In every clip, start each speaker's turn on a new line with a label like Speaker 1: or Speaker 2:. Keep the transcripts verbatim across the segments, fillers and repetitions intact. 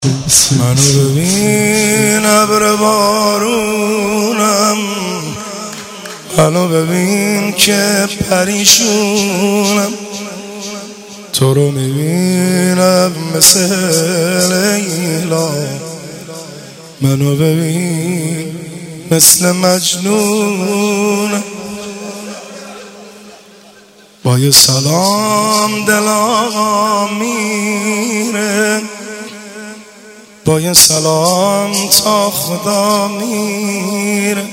Speaker 1: منو ببین ابر بارونم، منو ببین که پریشونم، تو رو میبینم مثل لیلا، منو ببین مثل مجنونم. با یه سلام دل آقا میره، با یه سلام تا خدا میره،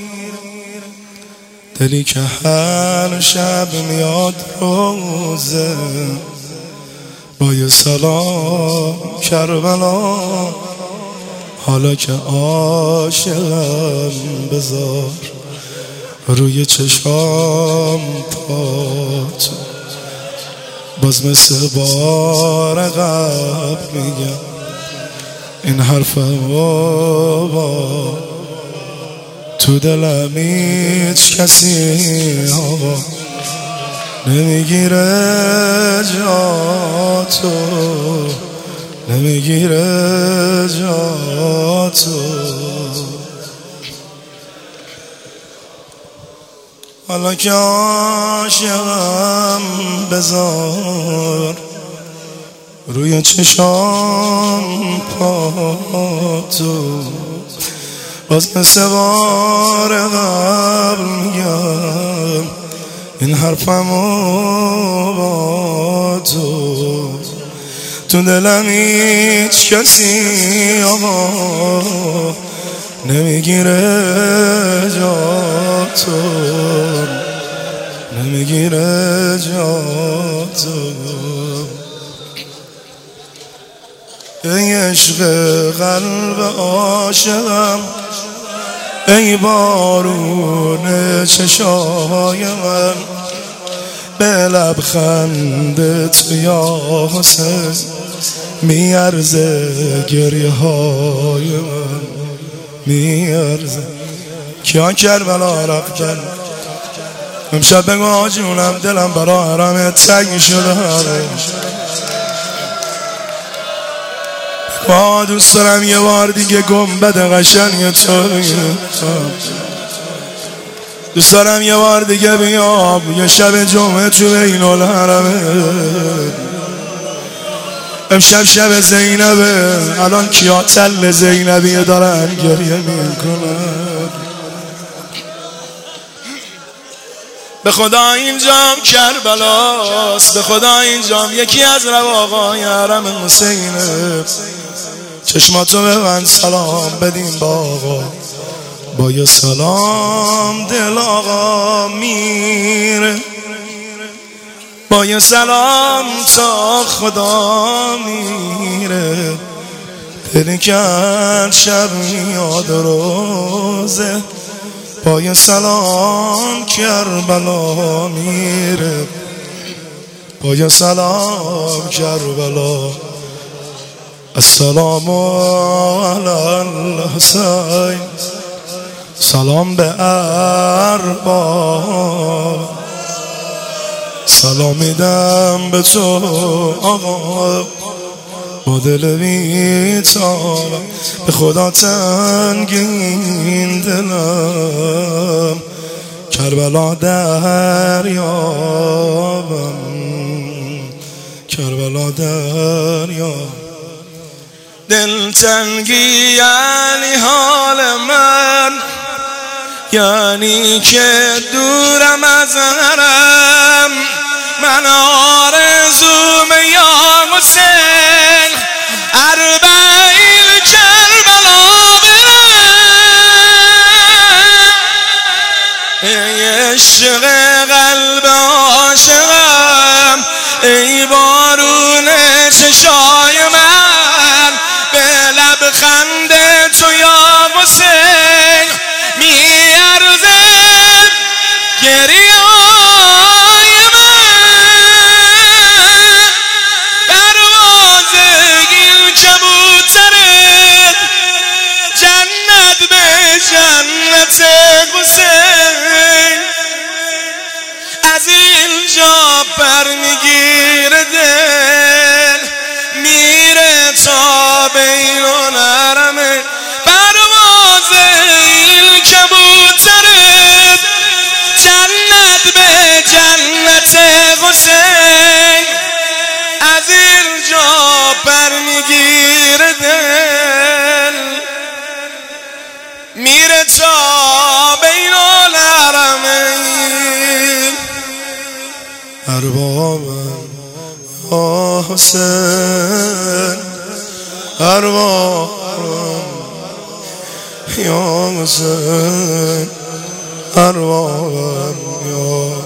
Speaker 1: دلی که هر شب میاد روزه، با یه سلام کربلا، حالا که عاشقم بذار روی چشام پات، باز مثل بار قبل میگم این حرفمو با تو دلم هیچ کسی آقا نمیگیره، جاتو نمیگیره، جاتو. حالا که عاشقم بذار روی چشام پاتو، باز مثل بار قبل میگم این حرفمو با تو، تو دلم هیچ کسی آقا نمیگیره، جاتو نمیگیره، جاتو. ای عشق قلب عاشقم، ای بارون چشای من، به لبخند تو یا حسین میارزه گریه های من، میارزه. کیا کربلا رفتن امشب بگو آجونم، دلم برا حرم تنگ شده، با دوست دارم یه بار دیگه گنبد قشنگ تو، دوست دارم یه بار دیگه بیام یه شب جمعه تو بین الحرمه. امشب شب زینبه، الان کیا تل زینبیه دارن گریه میکنن. به خدا اینجام کربلاست، به خدا اینجام یکی از رواقای حرم حسینه. چشماتو ببند سلام بدیم با آقا، با یه سلام دل آقا میره، با یه سلام تا خدا میره، دلی که هر شب میاد روزه، با یه سلام کربلا میره، با یه سلام کربلا. السلام علی الحسین، سلام به ارباب، سلام میدم به تو آقا، با دل بی‌تاب به خدا تنگین دلم، کربلا دریابم، کربلا دریابم. دل تنگی یعنی حال من، یعنی که دورم از حرم، من آرزوم یا حسین اربعین کربلا برم. ای عشق قلب عاشقم، ای بارون چشای من، به لبخند تو یا حسین میارزه گریه های من. پرواز این کبوتره جنت به جنت حسین، از اینجا پر میگیره دل میره تا بین بین الحرمین اربابم یا حسین اربابم یا حسین اربابم یا